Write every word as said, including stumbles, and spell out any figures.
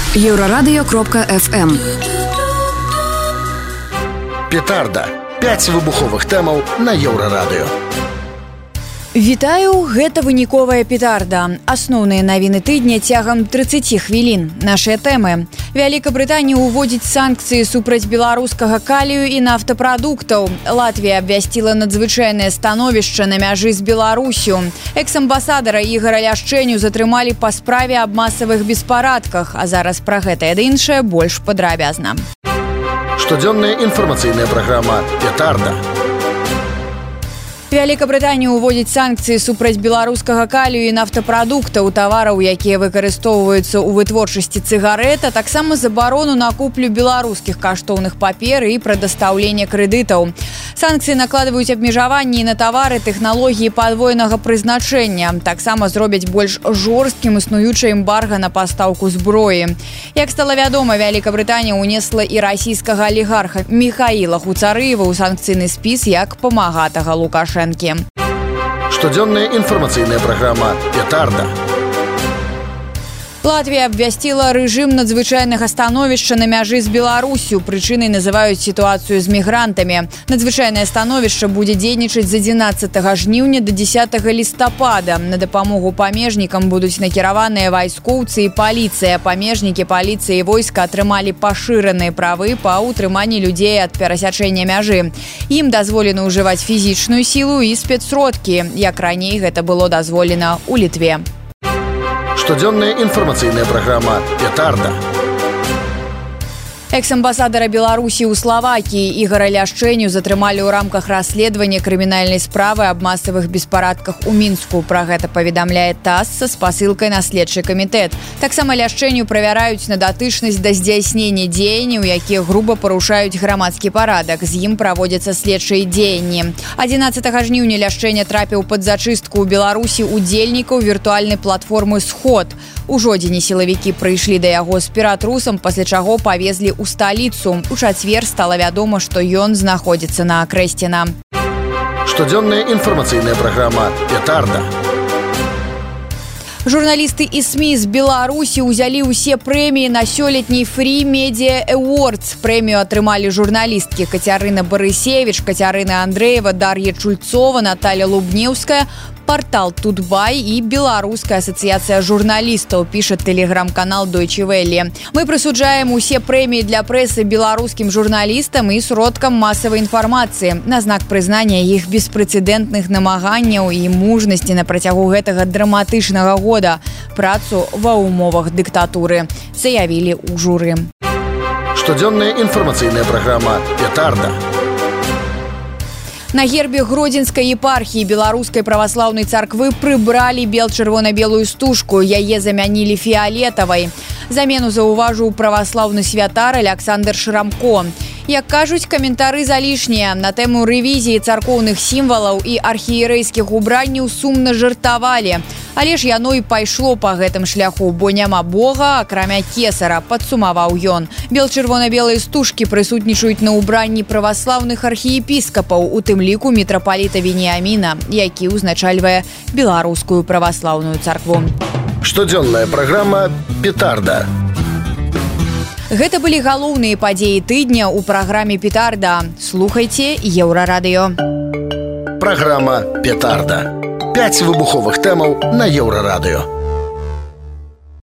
Еврорадио кропка эф эм. Петарда. Пяць выбуховых тэмаў на Еўрарадыё. Вітаю, гэта выніковая петарда. Асноўныя навіны тыдня цягам трыццаць хвілін. Нашыя тэмы. Вялікабрытанія ўводзіць санкцыі супраць беларускага калію і нафтапрадуктаў. Латвія абвясціла надзвычайнае становішча на мяжы з Беларусю. Экс-амбасадара Ігора Ляшчэню затрымалі па справе аб масавых беспарадках, а зараз пра гэта і іншае больш падрабязна. Штодзённая інфармацыйная праграма «Петарда». Вялікабрытанія ўводзіць санкцыі супраць беларускага калію і нафтапрадуктаў, тавараў, якія выкарыстоўваюцца ў вытворчасці цыгарэт, а таксама забарону на куплю беларускіх каштоўных папер і прадастаўлення крэдытаў. Санкцыі накладваюць абмежаванні на тавары тэхналогіі падвойнага прызначэння. Таксама зробяць больш жорсткім існуючае эмбарга на пастаўку зброі. Як стала вядома, Вялікабрытанія ўнесла і расійскага алігарха Міхаіла Хуцарыева ў санкцыйны спіс як памагатага Лукашэнка. Штодзённая інфармацыйная праграма «Петарда». Латвія абвясціла рэжым надзвычайнага становішча на мяжы з Беларусю. Прычынай называюць сітуацыю з мігрантамі. Надзвычайнае становішча будзе дзейнічаць з адзінаццатага жніўня да дзесятага лістапада. На дапамогу памежнікам будуць накіраваныя вайскоўцы і паліцыя. Памежнікі паліцыі і войска атрымалі пашыраныя правы па ўтрыманні людзей ад перасячэння мяжы. Ім дазволена ўжываць фізічную сілу і спецсродкі, як раней гэта было дазволена ў Літве. Штодзённая інфармацыйная праграма «Петарда». Экс-амбасадара Беларусі ў Славакіі Ігора Ляшчэню затрымалі ў рамках расследавання крымінальнай справы аб масавых беспарадках у Мінску. Пра гэта паведамляе ТАСС са спасылкай на следчы камітэт. Таксама Ляшчэню правяраюць на датычнасць да здзяйснення дзеянняў, якія груба парушаюць грамадскі парадак. З ім праводзяцца следчыя дзеянні. адзінаццатага жніўня Ляшчэня трапіў пад зачыстку ў Беларусі удзельнікаў віртуальнай платформы «Сход». У жодзіне сілавікі прыйшлі да яго з піратрусам, пасля чаго павезлі ў сталіцу. У чацвер стала вядома, што ён знаходзіцца на Акрэсціна. Штодзённая інфармацыйная праграма «Петарда». Журналісты і СМІ з Беларусі ўзялі ўсе прэміі на сёлетняй Free Media Awards. Прэмію атрымалі журналісткі Кацярына Барысевіч, Кацярына Андрэева, Дар'я Чульцова, Наталя Лубнеўская, партал «Тутбай» і Беларуская асацыяцыя журналістаў, піша тэлеграм-канал Deutsche Welle. Мы прысуджаем усе прэміі для прэсы беларускім журналістам і сродкам масавай інфармацыі на знак прызнання іх беспрэцэдэнтных намаганняў і мужнасці на працягу гэтага драматычнага года працу ва ўмовах дыктатуры, заявілі ў журы. Штодзённая інфармацыйная праграма «Петарда». На гербе Гродзенскай епархіі беларускай праваслаўнай царквы прыбралі бел-чырвона-белую стужку, яе замянілі фіялетавай. Замену заўважыў праваслаўны святар Аляксандр Шрамко. Як кажуць, каментары залішнія. На тэму рэвізіі царкоўных сімвалаў і архіерэйскіх убранняў сумна жартавалі. Але ж яно і пайшло па гэтым шляху, бо няма Бога, акрамя кесара, падсумаваў ён. Бел-чырвона-белыя стужкі прысутнічаюць на ўбранні праваслаўных архіепіскапаў, у тым ліку мітрапаліта Веніаміна, які ўзначальвае беларускую праваслаўную царкву. Штодзённая праграма «Петарда». Гэта былі галоўныя падзеі тыдня ў праграме «Петарда». Слухайце Еўрарадыё. Праграма «Петарда». Пяць выбуховых тэмаў на Еўрарадыё.